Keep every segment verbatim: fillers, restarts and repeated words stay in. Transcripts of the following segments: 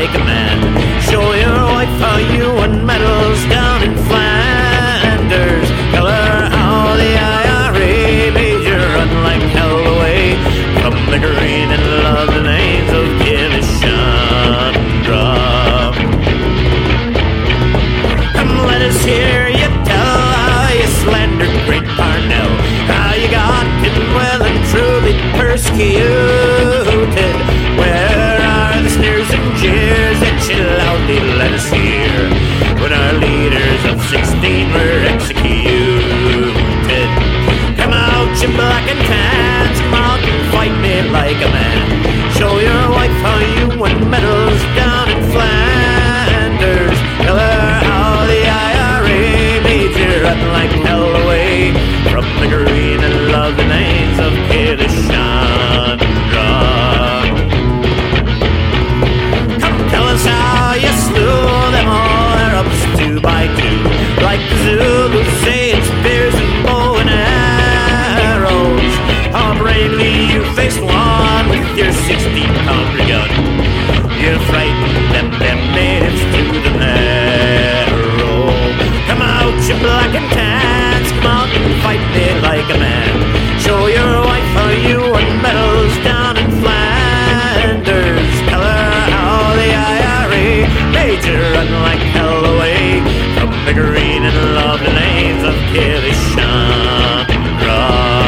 like a man. Show your wife how you won medals down in Flanders. Tell her how the I R A made you run like hell away from the green and love the names of Kilishandra. Come let us hear you tell how you slandered great Parnell, how you got him well and truly persecuted. Where are the sneers and jeers that you loudly let us hear when our leaders of sixteen were executed? Come out, you black and tans, come out and fight me like a man. Show your wife how you won medals down in Flanders. Tell her how the I R A made you run like hell away from the green and love the names of Kilishandra. Come tell us how you slew them all Arabs two by two, like the Zulus say it's spears and bow and arrows. How bravely you faced one with your sixteen pounder gun. You frightened them, them natives to the marrow. Come out, you black and tans, come out and fight me like a man. Show your wife how you won medals down in Flanders. Tell her how the I R A made you run like hell away from the green and love the names of Kilishandra.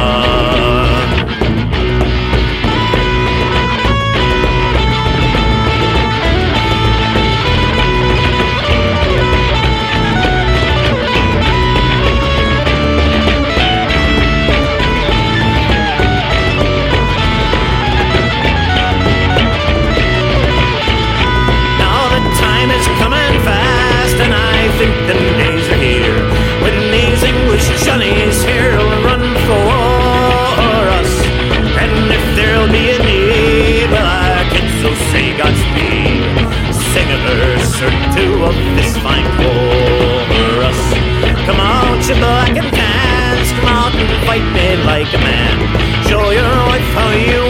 Johnny's here will run for us, and if there'll be a need, well, our kids will say Godspeed. Sing a verse or two of this fine chorus. Come out, you black and tans, come out and fight me like a man. Show your wife how you